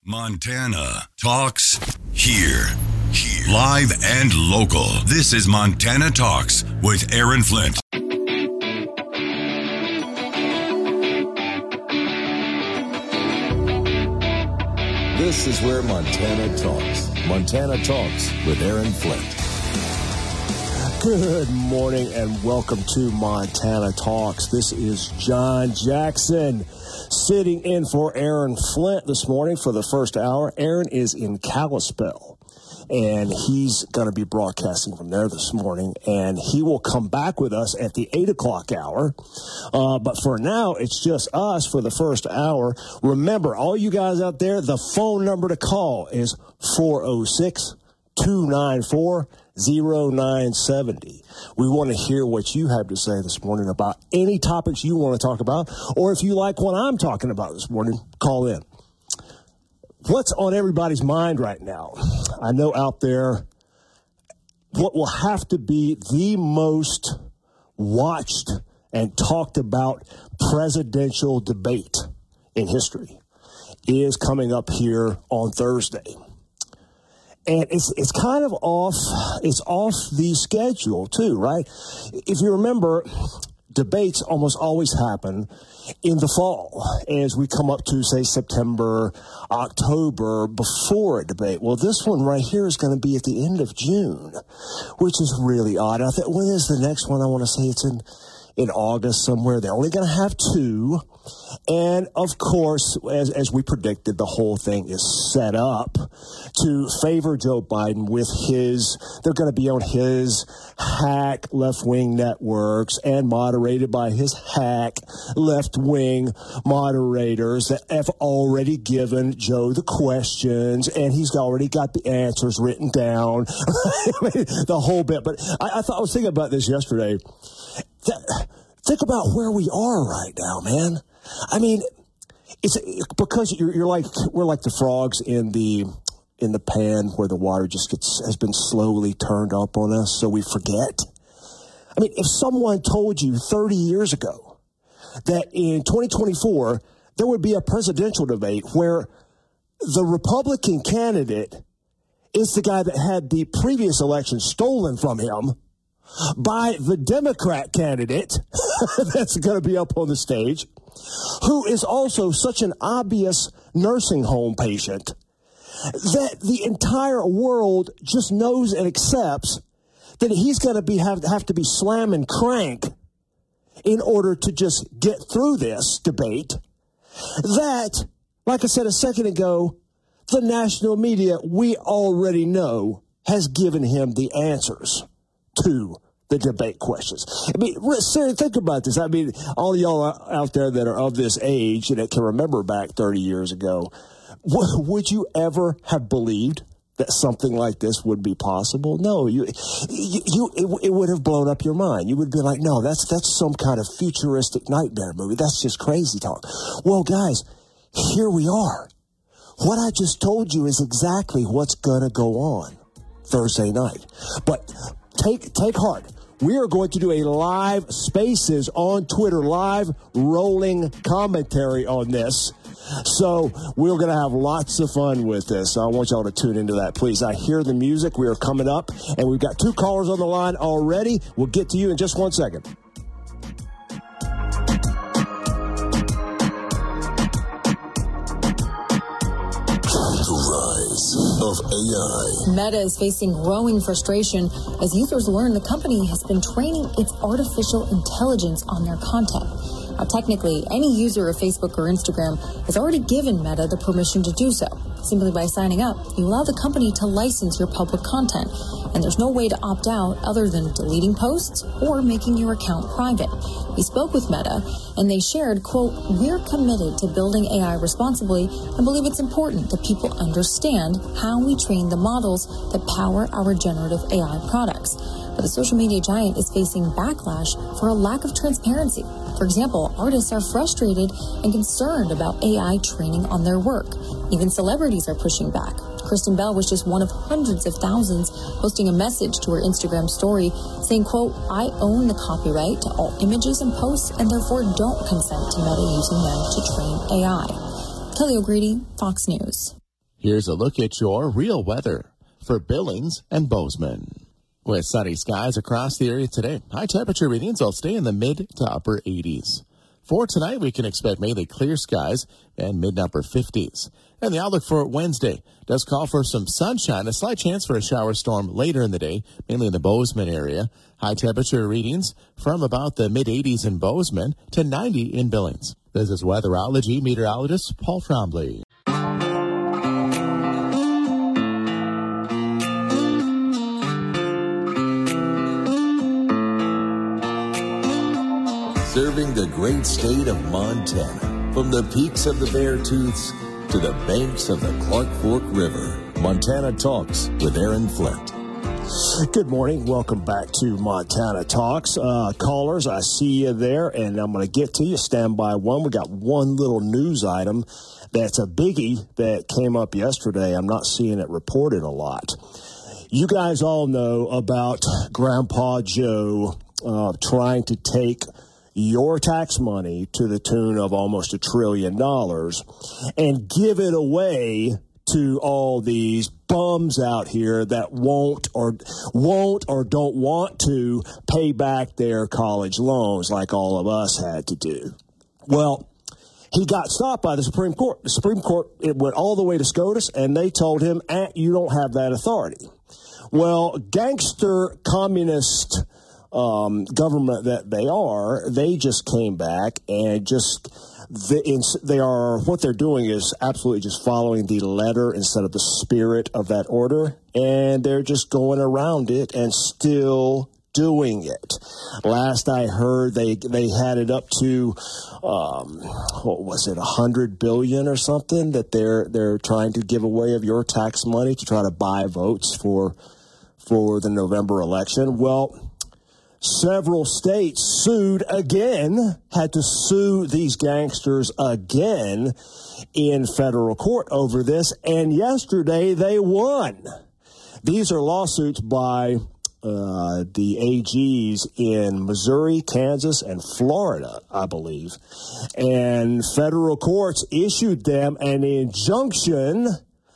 Montana Talks here. Live and local. This is Montana Talks with Aaron Flint. This is where Montana talks. Montana Talks with Aaron Flint. Good morning and welcome to Montana Talks. This is John Jackson sitting in for Aaron Flint this morning for the first hour. Aaron is in Kalispell, and he's going to be broadcasting from there this morning, and he will come back with us at the 8 o'clock hour. But for now, it's just us for the first hour. Remember, all you guys out there, the phone number to call is 406-294-0970. We want to hear what you have to say this morning about any topics you want to talk about, or if you like what I'm talking about this morning, call in. What's on everybody's mind right now? I know out there what will have to be the most watched and talked about presidential debate in history is coming up here on Thursday. And it's kind of off the schedule too, right? If you remember, debates almost always happen in the fall as we come up to, say, September, October before a debate. Well, this one right here is going to be at the end of June, which is really odd. I think, when is the next one? I want to say it's in August somewhere. They're only going to have two. And, of course, as we predicted, the whole thing is set up to favor Joe Biden with they're going to be on his hack left-wing networks and moderated by his hack left-wing moderators that have already given Joe the questions, and he's already got the answers written down, the whole bit. But I was thinking about this yesterday. Think about where we are right now, man. I mean, it's because we're like the frogs in the pan where the water has been slowly turned up on us, so we forget. I mean, if someone told you 30 years ago that in 2024 there would be a presidential debate where the Republican candidate is the guy that had the previous election stolen from him by the Democrat candidate that's going to be up on the stage, who is also such an obvious nursing home patient that the entire world just knows and accepts that he's going to have to be slamming crank in order to just get through this debate, that, like I said a second ago, the national media, we already know, has given him the answers to the debate questions. I mean, seriously, think about this. I mean, all y'all out there that are of this age and that can remember back 30 years ago, would you ever have believed that something like this would be possible? No, it would have blown up your mind. You would be like, no, that's some kind of futuristic nightmare movie. That's just crazy talk. Well, guys, here we are. What I just told you is exactly what's going to go on Thursday night. But take heart. We are going to do a live Spaces on Twitter, live rolling commentary on this. So we're going to have lots of fun with this. I want y'all to tune into that, please. I hear the music. We are coming up, and we've got two callers on the line already. We'll get to you in just 1 second. Of AI. Meta is facing growing frustration as users learn the company has been training its artificial intelligence on their content. Now, technically, any user of Facebook or Instagram has already given Meta the permission to do so. Simply by signing up, you allow the company to license your public content, and there's no way to opt out other than deleting posts or making your account private. We spoke with Meta, and they shared, quote, "We're committed to building AI responsibly and believe it's important that people understand how we train the models that power our generative AI products." But the social media giant is facing backlash for a lack of transparency. For example, artists are frustrated and concerned about AI training on their work. Even celebrities are pushing back. Kristen Bell was just one of hundreds of thousands posting a message to her Instagram story saying, quote, "I own the copyright to all images and posts and therefore don't consent to Meta using them to train AI." Kelly O'Grady, Fox News. Here's a look at your real weather for Billings and Bozeman. With sunny skies across the area today, high temperature readings will stay in the mid to upper 80s. For tonight, we can expect mainly clear skies and mid to upper 50s. And the outlook for Wednesday does call for some sunshine, a slight chance for a shower storm later in the day, mainly in the Bozeman area. High temperature readings from about the mid 80s in Bozeman to 90 in Billings. This is weatherology meteorologist Paul Trombley. Serving the great state of Montana, from the peaks of the Beartooths to the banks of the Clark Fork River. Montana Talks with Aaron Flint. Good morning. Welcome back to Montana Talks. Callers, I see you there, and I'm going to get to you. Stand by one. We got one little news item that's a biggie that came up yesterday. I'm not seeing it reported a lot. You guys all know about Grandpa Joe trying to take your tax money to the tune of almost $1 trillion and give it away to all these bums out here that won't or don't want to pay back their college loans like all of us had to do. Well, he got stopped by the Supreme Court. The Supreme Court, it went all the way to SCOTUS, and they told him, you don't have that authority. Well, gangster communist government that they just came back and what they're doing is absolutely just following the letter instead of the spirit of that order, and they're just going around it and still doing it. Last I heard, they had it up to what was it, $100 billion or something that they're trying to give away of your tax money to try to buy votes for the November election. Well, several states sued again, had to sue these gangsters again in federal court over this, and yesterday they won. These are lawsuits by the AGs in Missouri, Kansas, and Florida, I believe. And federal courts issued them an injunction,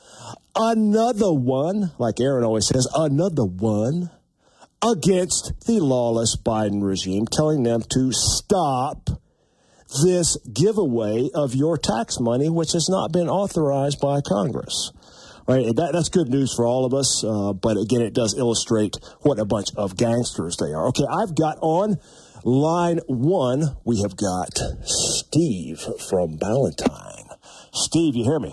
another one, like Aaron always says, another one, against the lawless Biden regime, telling them to stop this giveaway of your tax money, which has not been authorized by Congress. Right? That's good news for all of us, but again, it does illustrate what a bunch of gangsters they are. Okay, I've got on line one, we have got Steve from Ballantyne. Steve, you hear me?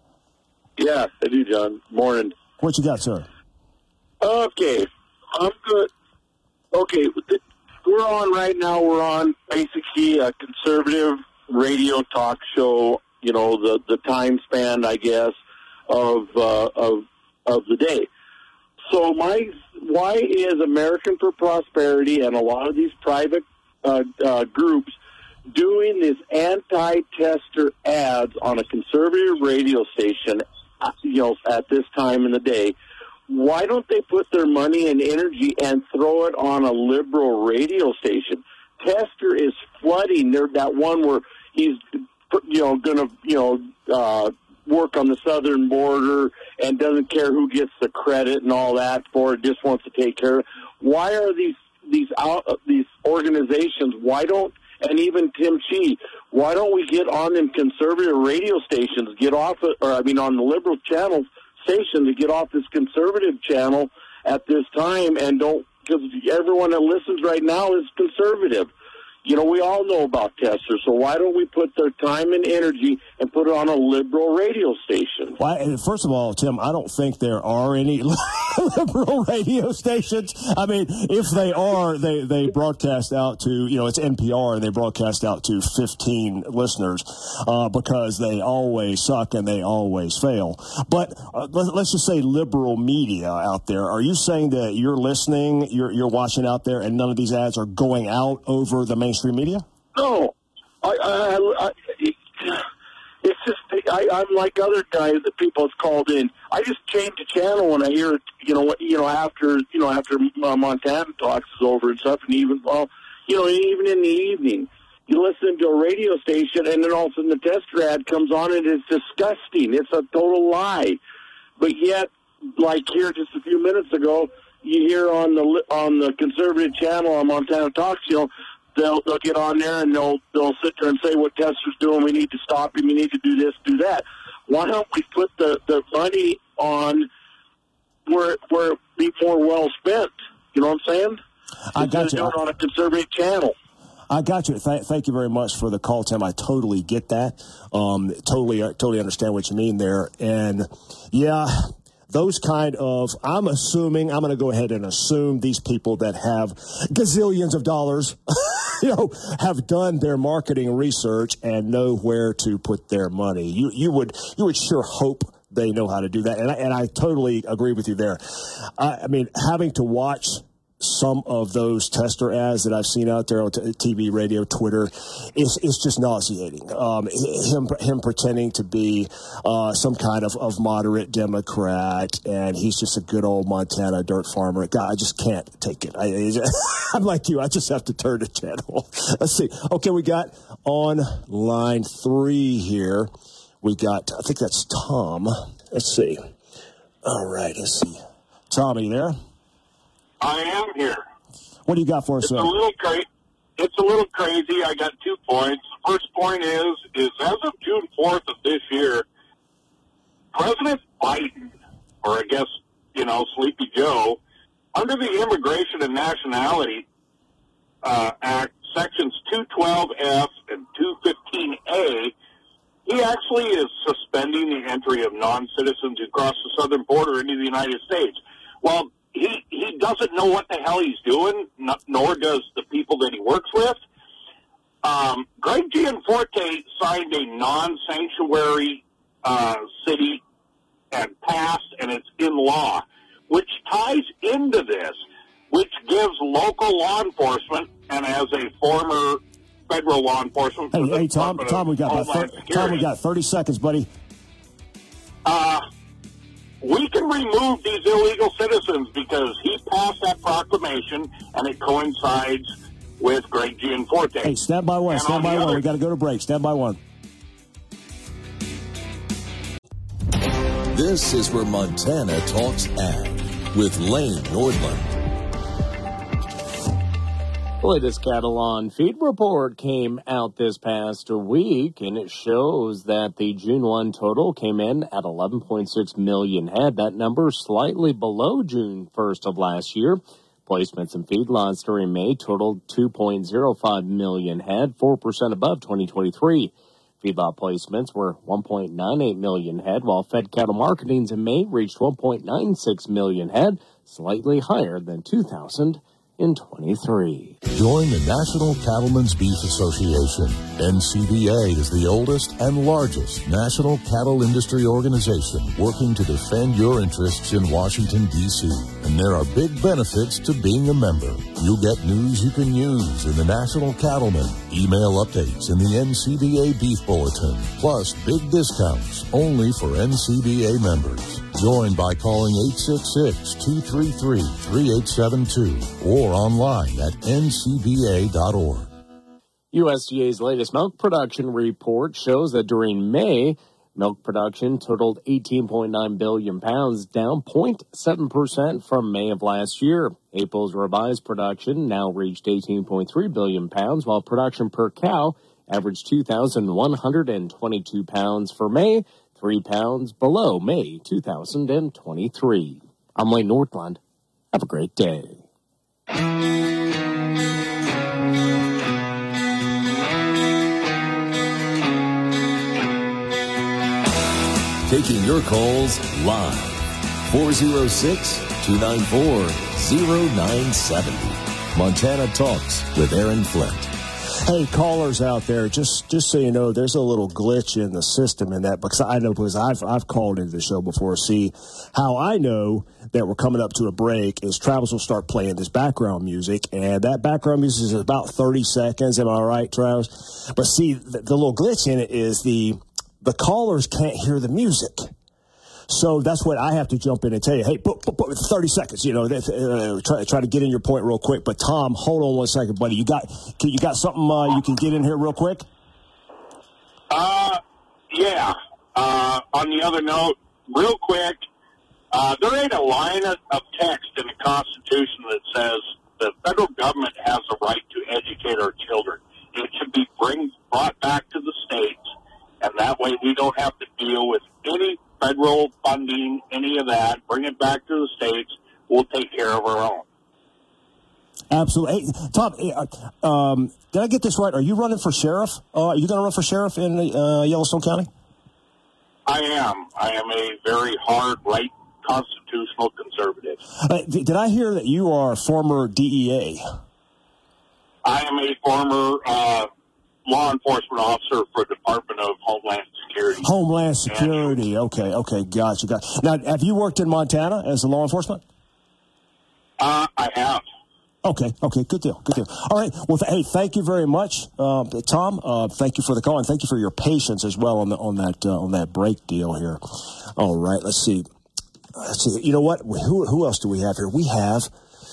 Yeah, I do, John. Morning. What you got, sir? Okay. I'm good. Okay, we're on right now. We're on basically a conservative radio talk show. You know, the time span, I guess, of the day. So why is American for Prosperity and a lot of these private groups doing this anti-tester ads on a conservative radio station? You know, at this time in the day. Why don't they put their money and energy and throw it on a liberal radio station? Tester is flooding. There's that one where he's, going to, work on the southern border and doesn't care who gets the credit and all that for it, just wants to take care of it. Why are these organizations, and even Tim Chee, why don't we get on them conservative radio stations, on the liberal channels, station to get off this conservative channel at this time and because everyone that listens right now is conservative. You know, we all know about testers, so why don't we put their time and energy and put it on a liberal radio station? Well, first of all, Tim, I don't think there are any liberal radio stations. I mean, if they are, they broadcast out to, it's NPR, and they broadcast out to 15 listeners because they always suck and they always fail. But let's just say liberal media out there. Are you saying that you're listening, you're watching out there, and none of these ads are going out over the mainstream media? No, it's just I'm like other guys that people have called in. I just change the channel when I hear after Montana Talks is over and stuff, and even in the evening, you listen to a radio station, and then all of a sudden the tester ad comes on, and it's disgusting. It's a total lie. But yet, like here just a few minutes ago, you hear on the conservative channel on Montana Talks, they'll get on there and they'll sit there and say what Tester's doing. We need to stop him. We need to do this, do that. Why don't we put the money on where it be more well spent? You know what I'm saying? I got you. Do it on a conservative channel. I got you. Thank you very much for the call, Tim. I totally get that. Totally understand what you mean there. And yeah, those kind of, I'm going to go ahead and assume these people that have gazillions of dollars, have done their marketing research and know where to put their money. You would sure hope they know how to do that. And I totally agree with you there. I mean, having to watch some of those tester ads that I've seen out there on TV, radio, Twitter, it's just nauseating. Him pretending to be some kind of moderate Democrat, and he's just a good old Montana dirt farmer. God, I just can't take it. I'm like you. I just have to turn the channel. Let's see. Okay, we got on line 3 here. We got, I think that's Tom. Let's see. All right, let's see. Tom, are you there? I am here. What do you got for us, sir? It's a little crazy. I got 2 points. The first point is as of June 4th of this year, President Biden, or I guess, Sleepy Joe, under the Immigration and Nationality Act, Sections 212F and 215A, he actually is suspending the entry of non-citizens who cross the southern border into the United States. Well, he doesn't know what the hell he's doing, nor does the people that he works with. Greg Gianforte signed a non-sanctuary city and passed, and it's in law, which ties into this, which gives local law enforcement, and as a former federal law enforcement... Hey, Tom, we got 30 seconds, buddy. We can remove these illegal citizens because he passed that proclamation, and it coincides with Greg Gianforte. Hey, stand by one. We got to go to break. Stand by one. This is where Montana Talks Ag with Lane Nordlund. The latest cattle on feed report came out this past week, and it shows that the June 1 total came in at 11.6 million head. That number slightly below June 1st of last year. Placements in feedlots during May totaled 2.05 million head, 4% above 2023. Feedlot placements were 1.98 million head, while fed cattle marketings in May reached 1.96 million head, slightly higher than 2023. Join the National Cattlemen's Beef Association. NCBA is the oldest and largest national cattle industry organization working to defend your interests in Washington, D.C. And there are big benefits to being a member. You'll get news you can use in the National Cattleman, email updates in the NCBA Beef Bulletin, plus big discounts only for NCBA members. Join by calling 866-233-3872 or online at ncba.org. USDA's latest milk production report shows that during May, milk production totaled 18.9 billion pounds, down 0.7% from May of last year. April's revised production now reached 18.3 billion pounds, while production per cow averaged 2,122 pounds for May, 3 pounds below May 2023. I'm Lane Nordlund. Have a great day. Taking your calls live. 406-294-0970. Montana Talks with Aaron Flint. Hey, callers out there, just so you know, there's a little glitch in the system in that, because I've called into the show before. See, how I know that we're coming up to a break is Travis will start playing this background music, and that background music is about 30 seconds. Am I right, Travis? But see, the little glitch in it is the callers can't hear the music. So that's what I have to jump in and tell you. Hey, 30 seconds, try to get in your point real quick. But Tom, hold on one second, buddy. You got something you can get in here real quick? Yeah. On the other note, real quick, there ain't a line of text in the Constitution that says the federal government has a right to educate our children. It should be brought back to the states, and that way we don't have to deal with any federal funding, any of that. Bring it back to the states. We'll take care of our own. Absolutely. Hey, Tom, did I get this right? Are you running for sheriff? Are you going to run for sheriff in Yellowstone County? I am. I am a very hard right constitutional conservative. Did I hear that you are a former DEA? I am a former law enforcement officer for the Department of Homeland Security. Homeland Security. Okay. Gotcha. Now, have you worked in Montana as a law enforcement? I have. Okay, good deal. All right, well, hey, thank you very much, Tom. Thank you for the call, and thank you for your patience as well on that break deal here. All right, let's see. You know what? Who else do we have here? We have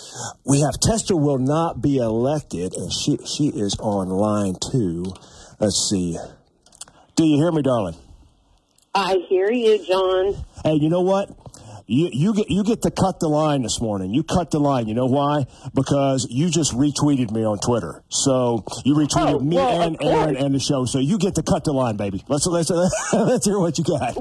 Tester will not be elected, and she is on line 2. Let's see. Do you hear me, darling? I hear you, John. Hey, you know what? You get to cut the line this morning. You cut the line. You know why? Because you just retweeted me on Twitter. So you retweeted me and Aaron and the show. So you get to cut the line, baby. Let's hear what you got.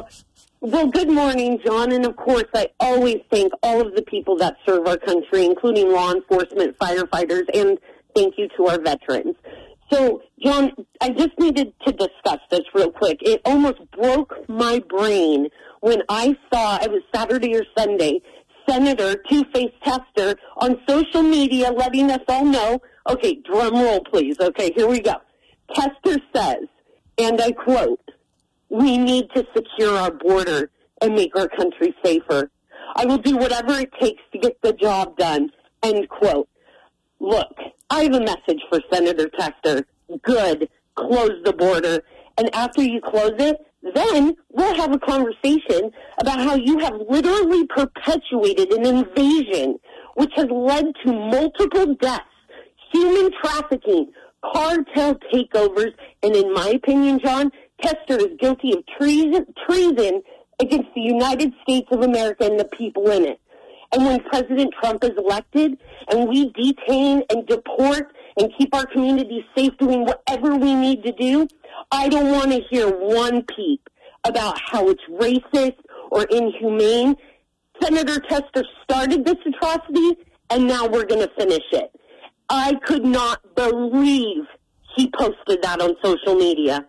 Well, good morning, John. And of course, I always thank all of the people that serve our country, including law enforcement, firefighters, and thank you to our veterans. So, John, I just needed to discuss this real quick. It almost broke my brain when I saw, it was Saturday or Sunday, Senator Two-Face Tester on social media letting us all know, okay, drum roll please, okay, here we go. Tester says, and I quote, "We need to secure our border and make our country safer. I will do whatever it takes to get the job done," end quote. Look, I have a message for Senator Tester. Good. Close the border. And after you close it, then we'll have a conversation about how you have literally perpetuated an invasion which has led to multiple deaths, human trafficking, cartel takeovers, and in my opinion, John, Tester is guilty of treason against the United States of America and the people in it. And when President Trump is elected and we detain and deport and keep our communities safe doing whatever we need to do, I don't want to hear one peep about how it's racist or inhumane. Senator Tester started this atrocity, and now we're going to finish it. I could not believe he posted that on social media.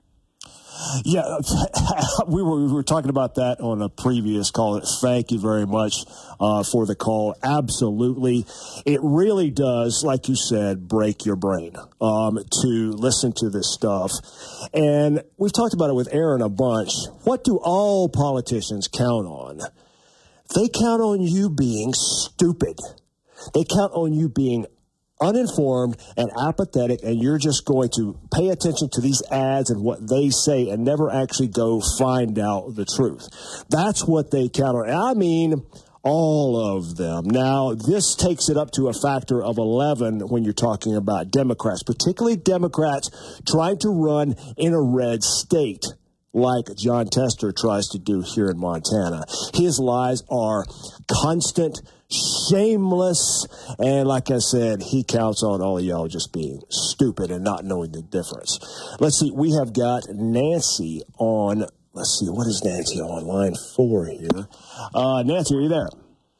Yeah, we were talking about that on a previous call. Thank you very much for the call. Absolutely. It really does, like you said, break your brain to listen to this stuff. And we've talked about it with Aaron a bunch. What do all politicians count on? They count on you being stupid. They count on you being uninformed and apathetic, and you're just going to pay attention to these ads and what they say and never actually go find out the truth. That's what they count on. And I mean, all of them. Now, this takes it up to a factor of 11 when you're talking about Democrats, particularly Democrats trying to run in a red state like John Tester tries to do here in Montana. His lies are constant, shameless, and like I said, he counts on all of y'all just being stupid and not knowing the difference. Let's see, we have got Nancy on, let's see, what is Nancy on? Line 4 here. Nancy, are you there?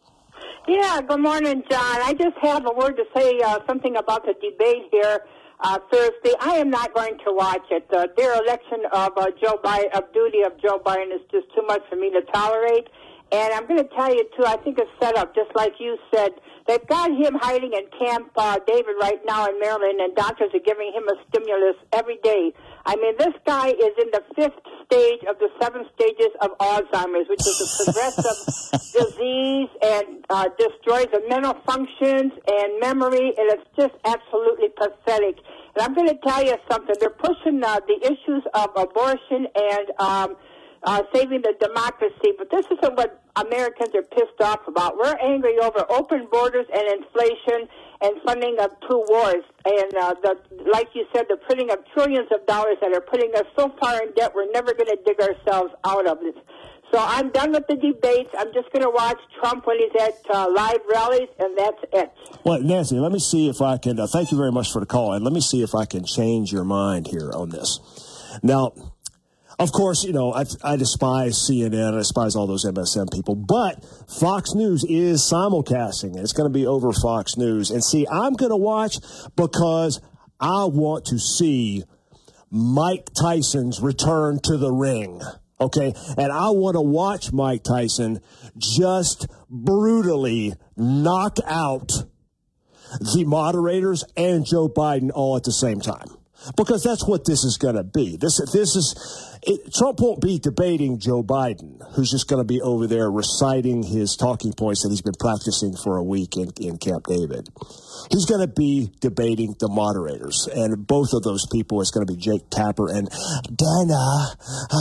Yeah, good morning, John. I just have a word to say something about the debate here Thursday. I am not going to watch it. Their election of Joe Biden, of duty of Joe Biden, is just too much for me to tolerate. And I'm going to tell you, too, I think it's set up, just like you said. They've got him hiding in Camp David right now in Maryland, and doctors are giving him a stimulus every day. I mean, this guy is in the 5th stage of the 7 stages of Alzheimer's, which is a progressive disease and destroys the mental functions and memory, and it's just absolutely pathetic. And I'm going to tell you something. They're pushing the issues of abortion and saving the democracy, but this isn't what Americans are pissed off about. We're angry over open borders and inflation and funding of 2 wars. And like you said, the printing of trillions of dollars that are putting us so far in debt, we're never going to dig ourselves out of it. So I'm done with the debates. I'm just going to watch Trump when he's at live rallies, and that's it. Well, Nancy, let me see if I can, thank you very much for the call, and let me see if I can change your mind here on this. Now, of course, you know, I despise CNN, I despise all those MSM people, but Fox News is simulcasting. It's going to be over Fox News. And see, I'm going to watch because I want to see Mike Tyson's return to the ring. Okay, and I want to watch Mike Tyson just brutally knock out the moderators and Joe Biden all at the same time. Because that's what this is going to be. Trump won't be debating Joe Biden, who's just going to be over there reciting his talking points that he's been practicing for a week in Camp David. He's going to be debating the moderators, and both of those people is going to be Jake Tapper and Dana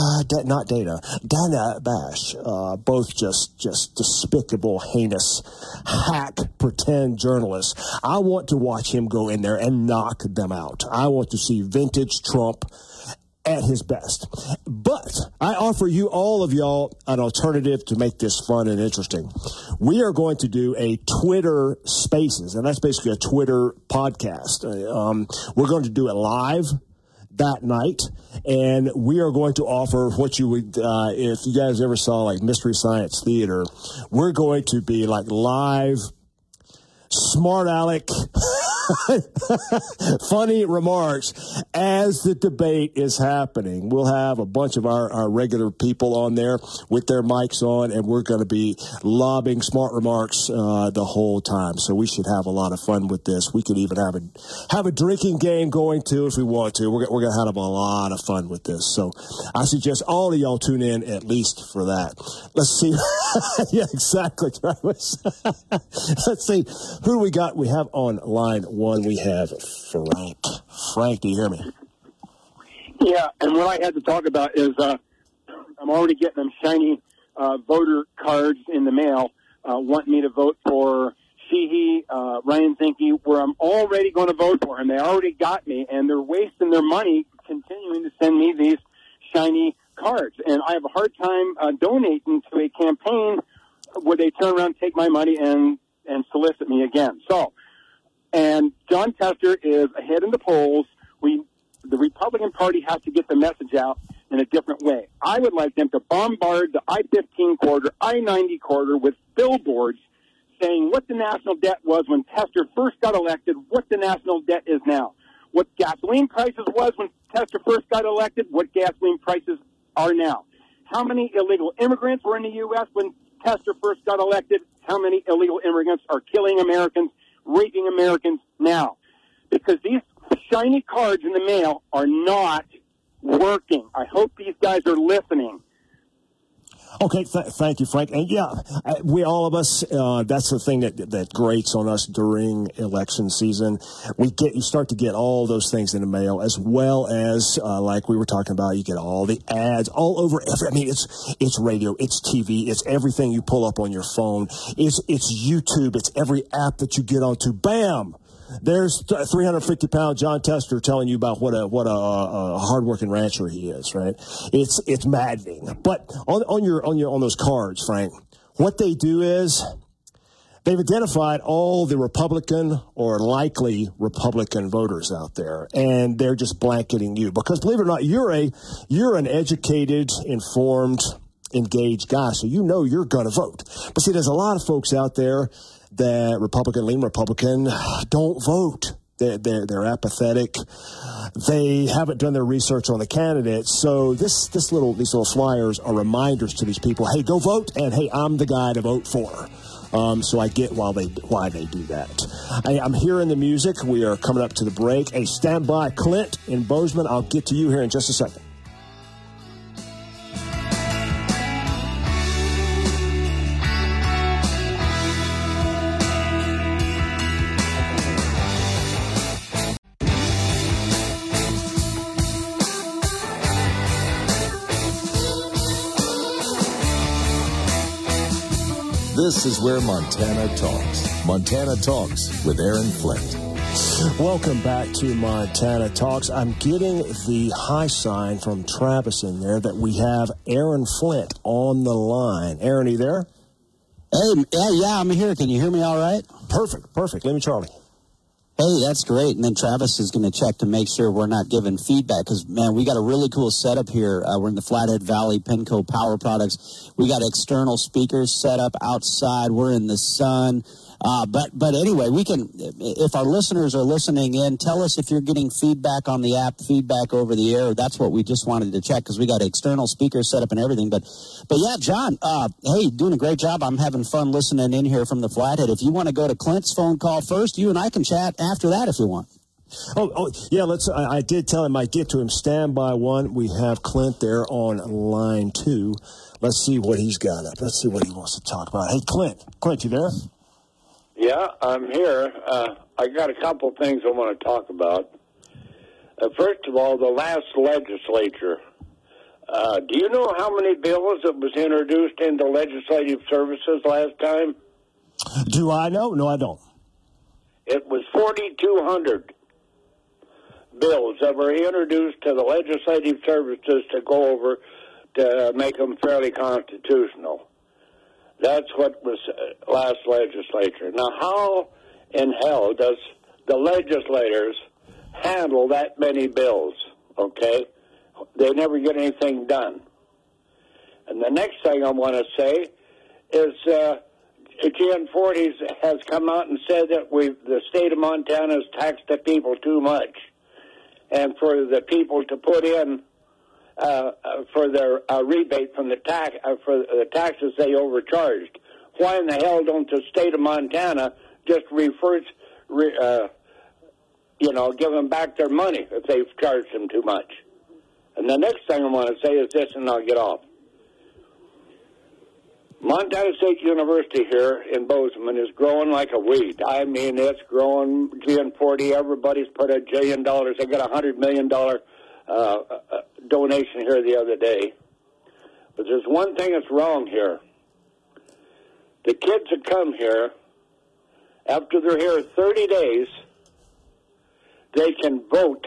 Bash, both just despicable, heinous, hack, pretend journalists. I want to watch him go in there and knock them out. I want to see vintage Trump at his best. But I offer you, all of y'all, an alternative to make this fun and interesting. We are going to do a Twitter Spaces, and that's basically a Twitter podcast. We're going to do it live that night, and we are going to offer what you would, if you guys ever saw like Mystery Science Theater, we're going to be like live, smart aleck, funny remarks as the debate is happening. We'll have a bunch of our regular people on there with their mics on, and we're going to be lobbing smart remarks the whole time. So we should have a lot of fun with this. We could even have a drinking game going too if we want to. We're going to have a lot of fun with this. So I suggest all of y'all tune in at least for that. Let's see. Yeah, exactly, Travis. Let's see who we got. We have on line one. We have Frank. Frank, do you hear me? Yeah, and what I had to talk about is I'm already getting them shiny voter cards in the mail wanting me to vote for Sheehy, Ryan Zinke, where I'm already going to vote for him. They already got me, and they're wasting their money continuing to send me these shiny cards. And I have a hard time donating to a campaign where they turn around, take my money, and solicit me again. So, and John Tester is ahead in the polls. The Republican Party has to get the message out in a different way. I would like them to bombard the I-15 corridor, I-90 corridor with billboards saying what the national debt was when Tester first got elected, what the national debt is now. What gasoline prices was when Tester first got elected, what gasoline prices are now. How many illegal immigrants were in the U.S. when Tester first got elected? How many illegal immigrants are killing Americans, raping Americans now? Because these shiny cards in the mail are not working. I hope these guys are listening. Okay, thank you, Frank. And yeah, all of us, that's the thing that grates on us during election season. You start to get all those things in the mail, as well as, like we were talking about, you get all the ads all over. It's radio, it's TV, it's everything you pull up on your phone. It's YouTube, it's every app that you get onto. Bam! There's 350-pound John Tester telling you about what a hardworking rancher he is, right? It's maddening. But on those cards, Frank, what they do is they've identified all the Republican or likely Republican voters out there, and they're just blanketing you because, believe it or not, you're an educated, informed, engaged guy, so you know you're going to vote. But see, there's a lot of folks out there that lean Republican, don't vote. They're apathetic. They haven't done their research on the candidates. So these little flyers are reminders to these people. Hey, go vote, and hey, I'm the guy to vote for. So I get why they do that. I'm hearing the music. We are coming up to the break. Hey, stand by, Clint in Bozeman. I'll get to you here in just a second. This is where Montana talks. Montana Talks with Aaron Flint. Welcome back to Montana Talks. I'm getting the high sign from Travis in there that we have Aaron Flint on the line. Aaron, are you there? Hey, yeah, I'm here. Can you hear me all right? Perfect. Let me, Charlie. Hey, that's great. And then Travis is going to check to make sure we're not giving feedback because, man, we got a really cool setup here. We're in the Flathead Valley, Penco Power Products. We got external speakers set up outside. We're in the sun. But anyway, we can, if our listeners are listening in, tell us if you're getting feedback on the app, feedback over the air. That's what we just wanted to check because we got external speakers set up and everything. But yeah, John, hey, doing a great job. I'm having fun listening in here from the Flathead. If you want to go to Clint's phone call first, you and I can chat after that if you want. Oh, yeah, I did tell him I'd get to him. Stand by one. We have Clint there on line 2. Let's see what he's got up. Let's see what he wants to talk about. Hey, Clint, you there? Yeah, I'm here. I got a couple things I want to talk about. First of all, the last legislature. Do you know how many bills that was introduced into legislative services last time? Do I know? No, I don't. It was 4,200 bills that were introduced to the legislative services to go over to make them fairly constitutional. That's what was last legislature. Now, how in hell does the legislators handle that many bills, okay? They never get anything done. And the next thing I want to say is Jan Fortes has come out and said that the state of Montana has taxed the people too much. And for the people to put in for their rebate from the for the taxes they overcharged. Why in the hell don't the state of Montana just give them back their money if they've charged them too much? And the next thing I want to say is this, and I'll get off. Montana State University here in Bozeman is growing like a weed. I mean, it's growing. G40, everybody's put $1 billion. They got $100 million donation here the other day. But there's one thing that's wrong here. The kids that come here, after they're here 30 days, they can vote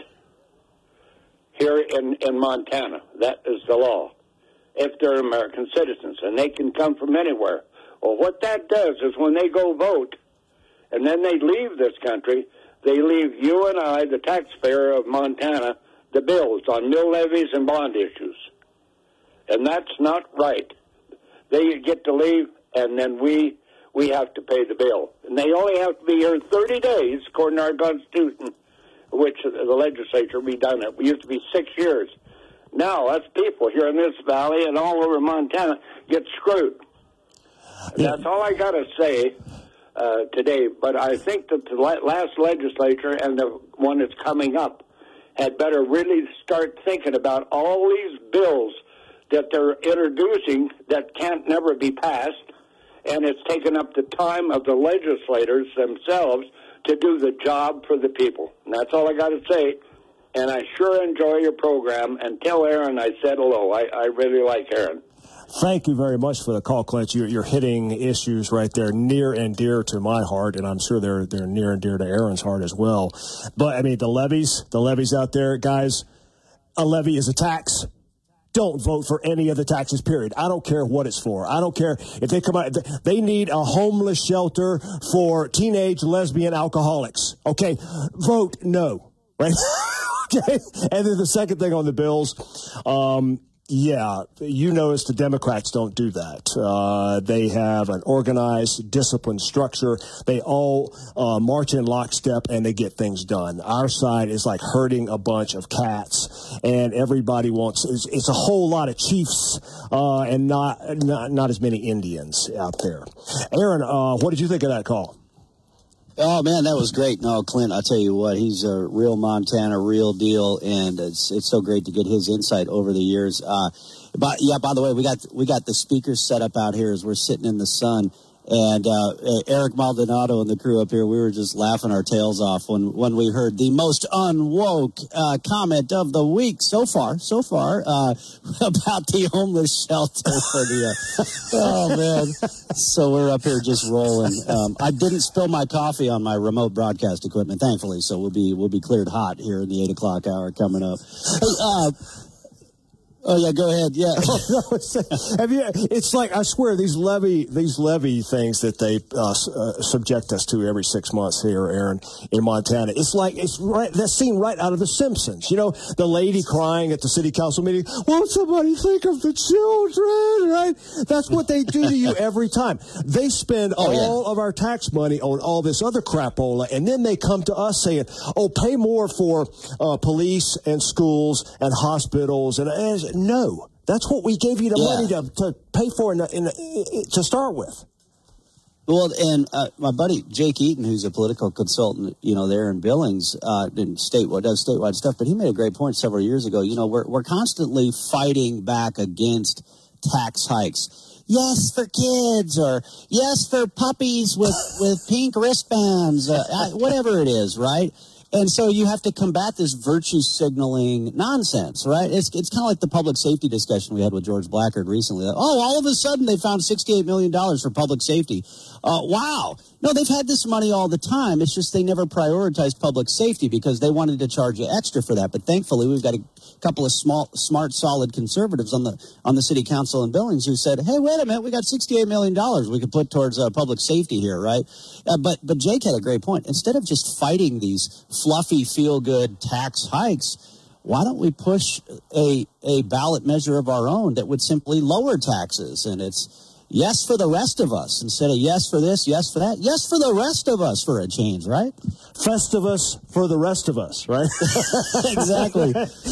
here in Montana. That is the law, if they're American citizens, and they can come from anywhere. Well, what that does is when they go vote, and then they leave this country, they leave you and I, the taxpayer of Montana, the bills on mill levies and bond issues. And that's not right. They get to leave, and then we have to pay the bill. And they only have to be here 30 days, according to our Constitution, which the legislature redone it. We used to be 6 years. Now, us people here in this valley and all over Montana get screwed. Yeah. That's all I got to say today. But I think that the last legislature and the one that's coming up had better really start thinking about all these bills that they're introducing that can't never be passed, and it's taken up the time of the legislators themselves to do the job for the people. And that's all I got to say. And I sure enjoy your program, and tell Aaron I said hello. I really like Aaron. Thank you very much for the call, Clint. You're hitting issues right there near and dear to my heart, and I'm sure they're near and dear to Aaron's heart as well. But, I mean, the levies out there, guys, a levy is a tax. Don't vote for any of the taxes, period. I don't care what it's for. I don't care if they come out. They need a homeless shelter for teenage lesbian alcoholics. Okay, vote no, right? Okay, and then the second thing on the bills, yeah, you notice the Democrats don't do that. They have an organized, disciplined structure. They all march in lockstep, and they get things done. Our side is like herding a bunch of cats, and everybody wants – it's a whole lot of chiefs and not as many Indians out there. Aaron, what did you think of that call? Oh, man, that was great. No, Clint, I'll tell you what, he's a real Montana, real deal, and it's so great to get his insight over the years. But, yeah, by the way, we got the speakers set up out here as we're sitting in the sun, And Eric Maldonado and the crew up here, we were just laughing our tails off when we heard the most unwoke comment of the week so far about the homeless shelter for the oh man. So we're up here just rolling. I didn't spill my coffee on my remote broadcast equipment, thankfully, so we'll be cleared hot here in the 8 o'clock hour coming up. Oh yeah, go ahead. Yeah. Have you? It's like, I swear, these levy things that they subject us to every 6 months here, Aaron, in Montana. It's like that scene right out of The Simpsons. You know, the lady crying at the city council meeting. Won't somebody think of the children? Right? That's what they do to you every time. They spend all of our tax money on all this other crapola, and then they come to us saying, "Oh, pay more for police and schools and hospitals and." No, that's what we gave you the money to pay for to start with. Well, and my buddy Jake Eaton, who's a political consultant, there in Billings, does statewide stuff, but he made a great point several years ago. We're constantly fighting back against tax hikes. Yes for kids, or yes for puppies with pink wristbands, whatever it is, right? And so you have to combat this virtue signaling nonsense, right? It's kind of like the public safety discussion we had with George Blackard recently. All of a sudden they found $68 million for public safety. Wow. No, they've had this money all the time. It's just they never prioritized public safety because they wanted to charge you extra for that. But thankfully, we've got a couple of smart, solid conservatives on the city council in Billings who said, "Hey, wait a minute, we got $68 million we could put towards public safety here, right?" But Jake had a great point. Instead of just fighting these fluffy, feel-good tax hikes, why don't we push a ballot measure of our own that would simply lower taxes? And it's yes for the rest of us instead of yes for this, yes for that, yes for the rest of us for a change, right? Festivus for the rest of us, right? Exactly.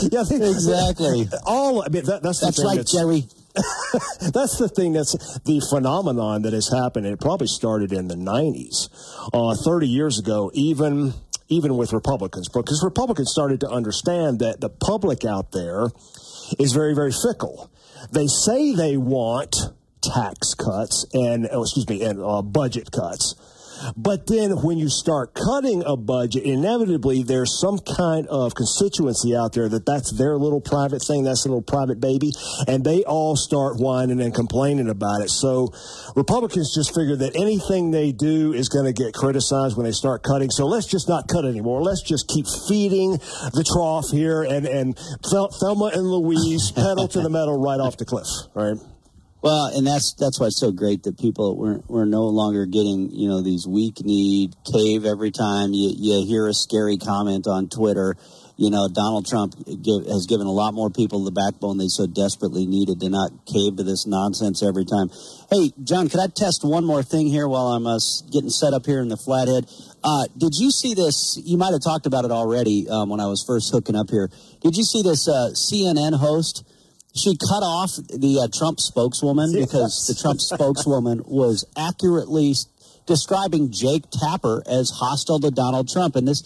Exactly. That's right, Jerry. That's the thing. That's the phenomenon that has happened. It probably started in the 90s, 30 years ago, even with Republicans, because Republicans started to understand that the public out there is very, very fickle. They say they want tax cuts and budget cuts. But then when you start cutting a budget, inevitably there's some kind of constituency out there that's their little private thing, that's a little private baby, and they all start whining and complaining about it. So Republicans just figure that anything they do is going to get criticized when they start cutting. So let's just not cut anymore. Let's just keep feeding the trough here and Thelma and Louise pedal to the metal right off the cliff, right? Well, and that's why it's so great that people we're no longer getting these weak-kneed cave every time you hear a scary comment on Twitter. Donald Trump has given a lot more people the backbone they so desperately needed to not cave to this nonsense every time. Hey, John, could I test one more thing here while I'm getting set up here in the Flathead? Did you see this? You might have talked about it already when I was first hooking up here. Did you see this CNN host? She cut off the Trump spokeswoman because the Trump spokeswoman was accurately describing Jake Tapper as hostile to Donald Trump. And the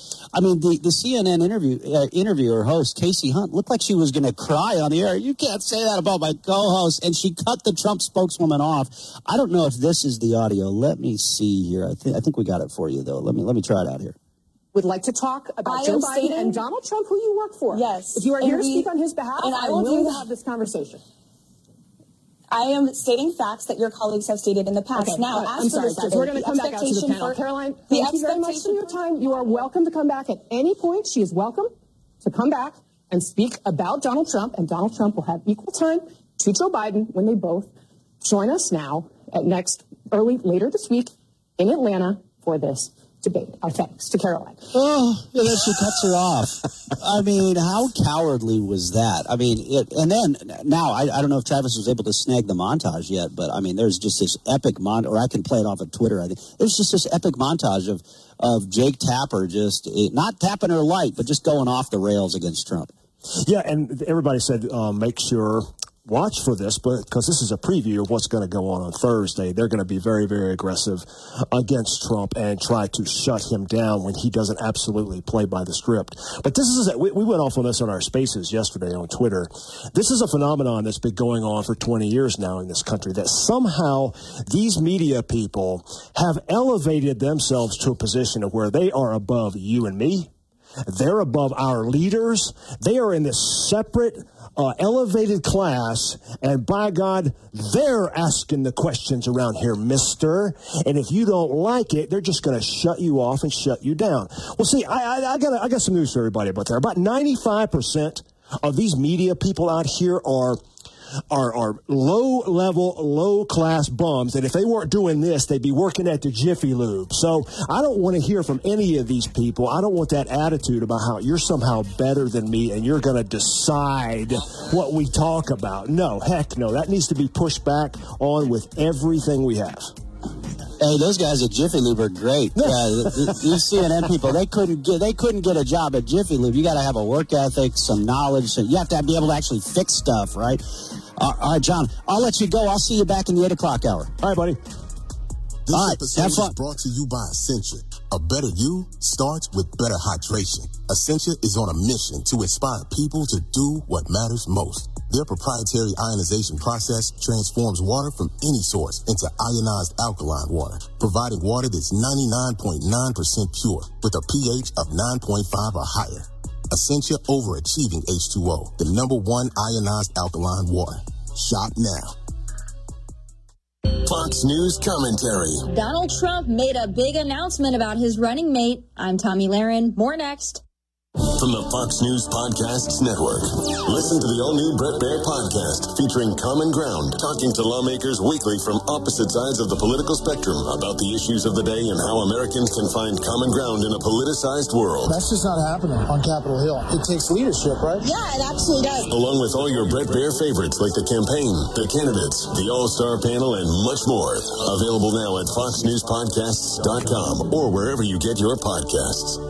CNN interviewer host, Casey Hunt, looked like she was going to cry on the air. You can't say that about my co-host. And she cut the Trump spokeswoman off. I don't know if this is the audio. Let me see here. I think we got it for you, though. Let me try it out here. Would like to talk about Joe Biden and Donald Trump, who you work for. Yes. If you are here to speak on his behalf, I'm willing to have this conversation. I am stating facts that your colleagues have stated in the past. Okay, now, I'm sorry, we're going to come back out to the panel. Caroline, thank you very much for your time. You are welcome to come back at any point. She is welcome to come back and speak about Donald Trump, and Donald Trump will have equal time to Joe Biden when they both join us now later this week in Atlanta for this debate. Our thanks to Caroline. Oh, and then she cuts her off. I mean, how cowardly was that? I mean, and then now I don't know if Travis was able to snag the montage yet, but I mean, there's just this epic or I can play it off of Twitter. I think there's just this epic montage of Jake Tapper just not tapping her light, but just going off the rails against Trump. Yeah, and everybody said make sure watch for this, but because this is a preview of what's going to go on Thursday. They're going to be very, very aggressive against Trump and try to shut him down when he doesn't absolutely play by the script. But this is, we went off on this on our spaces yesterday on Twitter. This is a phenomenon that's been going on for 20 years now in this country, that somehow these media people have elevated themselves to a position of where they are above you and me. They're above our leaders. They are in this separate, elevated class, and by God, they're asking the questions around here, mister. And if you don't like it, they're just going to shut you off and shut you down. Well, see, I got some news for everybody about that. About 95% of these media people out here are low-level, low-class bums, and if they weren't doing this, they'd be working at the Jiffy Lube. So I don't want to hear from any of these people. I don't want that attitude about how you're somehow better than me and you're going to decide what we talk about. No, heck no. That needs to be pushed back on with everything we have. Hey, those guys at Jiffy Lube are great. These CNN people, they couldn't get a job at Jiffy Lube. You got to have a work ethic, some knowledge. You have to be able to actually fix stuff, right? All right, John, I'll let you go. I'll see you back in the 8 o'clock hour. All right, buddy. This episode is brought to you by Essentia. A better you starts with better hydration. Essentia is on a mission to inspire people to do what matters most. Their proprietary ionization process transforms water from any source into ionized alkaline water, providing water that's 99.9% pure with a pH of 9.5 or higher. Essentia Overachieving H2O, the #1 ionized alkaline water. Shop now. Fox News commentary. Donald Trump made a big announcement about his running mate. I'm Tommy Lahren. More next. From the Fox News Podcasts Network. Listen to the all-new Bret Baier podcast featuring Common Ground, talking to lawmakers weekly from opposite sides of the political spectrum about the issues of the day and how Americans can find common ground in a politicized world. That's just not happening on Capitol Hill. It takes leadership, right? Yeah, it absolutely does. Along with all your Bret Baier favorites like the campaign, the candidates, the all-star panel, and much more. Available now at foxnewspodcasts.com or wherever you get your podcasts.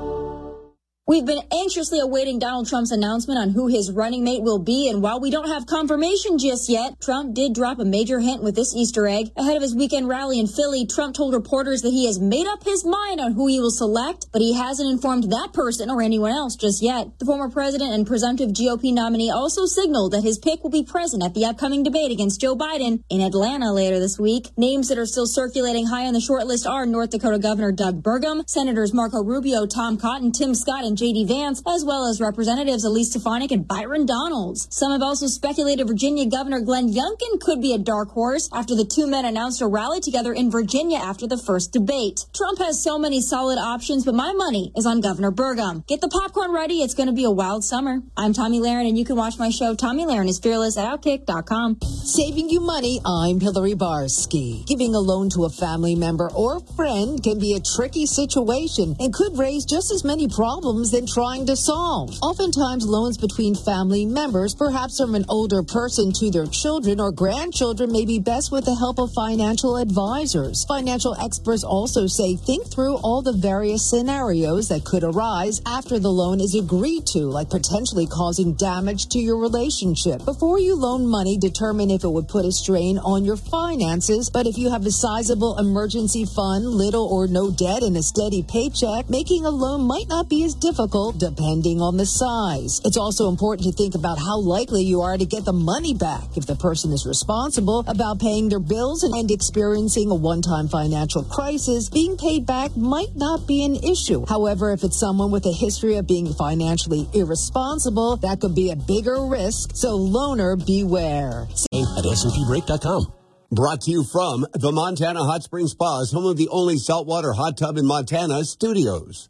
We've been anxiously awaiting Donald Trump's announcement on who his running mate will be, and while we don't have confirmation just yet, Trump did drop a major hint with this Easter egg. Ahead of his weekend rally in Philly, Trump told reporters that he has made up his mind on who he will select, but he hasn't informed that person or anyone else just yet. The former president and presumptive GOP nominee also signaled that his pick will be present at the upcoming debate against Joe Biden in Atlanta later this week. Names that are still circulating high on the short list are North Dakota Governor Doug Burgum, Senators Marco Rubio, Tom Cotton, Tim Scott, and J.D. Vance, as well as Representatives Elise Stefanik and Byron Donalds. Some have also speculated Virginia Governor Glenn Youngkin could be a dark horse after the two men announced a rally together in Virginia after the first debate. Trump has so many solid options, but my money is on Governor Burgum. Get the popcorn ready. It's going to be a wild summer. I'm Tommy Lahren, and you can watch my show, Tommy Lahren is Fearless, at Outkick.com. Saving you money, I'm Hillary Barsky. Giving a loan to a family member or friend can be a tricky situation and could raise just as many problems than trying to solve. Oftentimes, loans between family members, perhaps from an older person to their children or grandchildren, may be best with the help of financial advisors. Financial experts also say think through all the various scenarios that could arise after the loan is agreed to, like potentially causing damage to your relationship. Before you loan money, determine if it would put a strain on your finances, but if you have a sizable emergency fund, little or no debt, and a steady paycheck, making a loan might not be as difficult depending on the size. It's also important to think about how likely you are to get the money back. If the person is responsible about paying their bills and experiencing a one-time financial crisis, being paid back might not be an issue. However, if it's someone with a history of being financially irresponsible, that could be a bigger risk. So loaner beware. At SNPBreak.com. Brought to you from the Montana Hot Springs Spas, home of the only saltwater hot tub in Montana, Studios.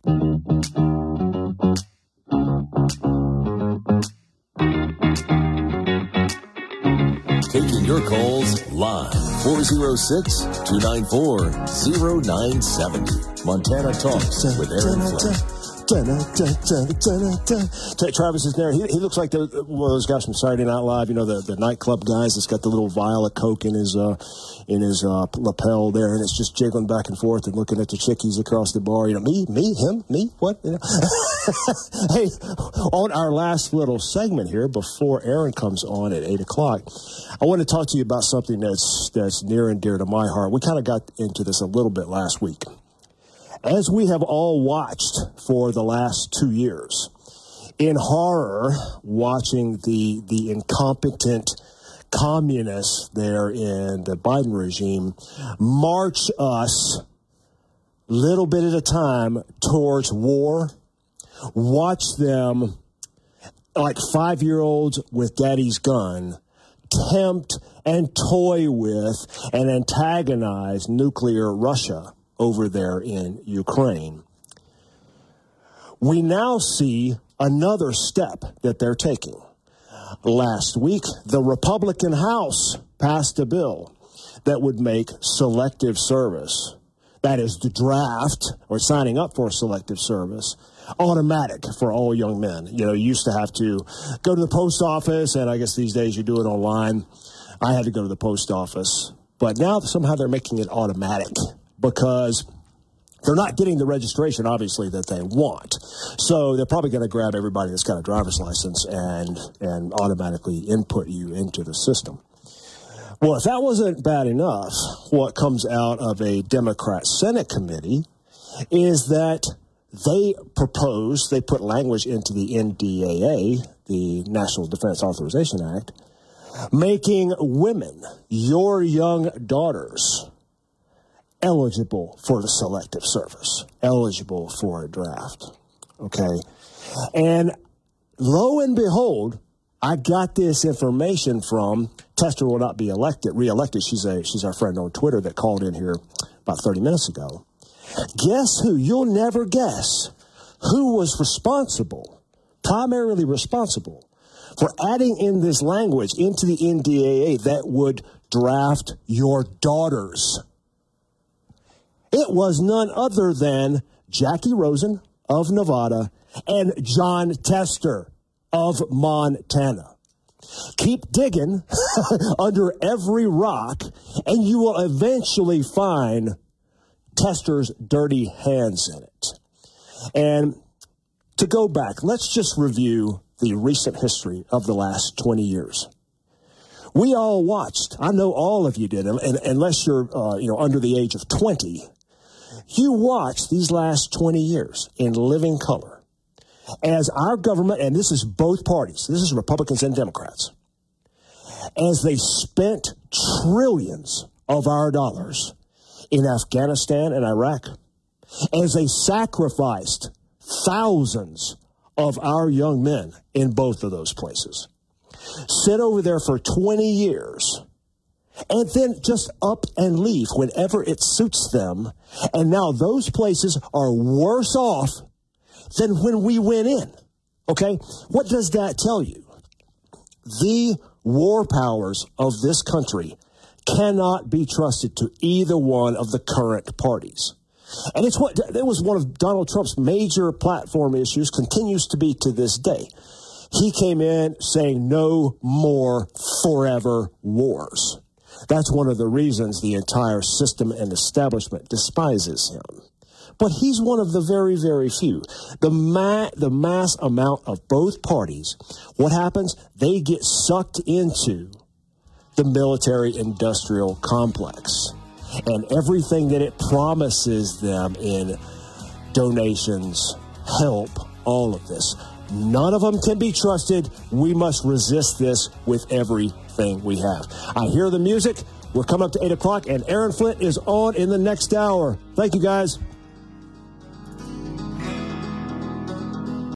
Taking your calls live. 406-294-0970. Montana Talks with Aaron Flynn. Travis is there. He looks like one of those guys from Saturday Night Live. You know, the nightclub guys that's got the little vial of Coke in his lapel there, and it's just jiggling back and forth and looking at the chickies across the bar. You know, me, him, me, what? You know? Hey, on our last little segment here before Aaron comes on at 8 o'clock, I want to talk to you about something that's near and dear to my heart. We kind of got into this a little bit last week. As we have all watched for the last 2 years, in horror, watching the incompetent communists there in the Biden regime march us little bit at a time towards war, watch them like 5-year-olds with daddy's gun tempt and toy with and antagonize nuclear Russia over there in Ukraine. We now see another step that they're taking. Last week, the Republican House passed a bill that would make selective service, that is the draft or signing up for selective service, automatic for all young men. You know, you used to have to go to the post office, and I guess these days you do it online. I had to go to the post office, but now somehow they're making it automatic, because they're not getting the registration, obviously, that they want. So they're probably going to grab everybody that's got a driver's license and automatically input you into the system. Well, if that wasn't bad enough, what comes out of a Democrat Senate committee is that they put language into the NDAA, the National Defense Authorization Act, making women, your young daughters, eligible for the selective service, eligible for a draft. Okay. And lo and behold, I got this information from Tester will not be reelected. She's our friend on Twitter that called in here about 30 minutes ago. Guess who? You'll never guess who was primarily responsible for adding in this language into the NDAA that would draft your daughters. It was none other than Jackie Rosen of Nevada and John Tester of Montana. Keep digging under every rock, and you will eventually find Tester's dirty hands in it. And to go back, let's just review the recent history of the last 20 years. We all watched. I know all of you did, and unless you're under the age of 20. You watched these last 20 years in living color as our government, and this is both parties, this is Republicans and Democrats, as they spent trillions of our dollars in Afghanistan and Iraq, as they sacrificed thousands of our young men in both of those places, sit over there for 20 years, and then just up and leave whenever it suits them. And now those places are worse off than when we went in. Okay? What does that tell you? The war powers of this country cannot be trusted to either one of the current parties. And it was one of Donald Trump's major platform issues, continues to be to this day. He came in saying no more forever wars. That's one of the reasons the entire system and establishment despises him. But he's one of the very, very few. The mass amount of both parties, what happens? They get sucked into the military-industrial complex. And everything that it promises them in donations, help, all of this. None of them can be trusted. We must resist this with everything we have. I hear the music. We're coming up to 8 o'clock, and Aaron Flint is on in the next hour. Thank you, guys.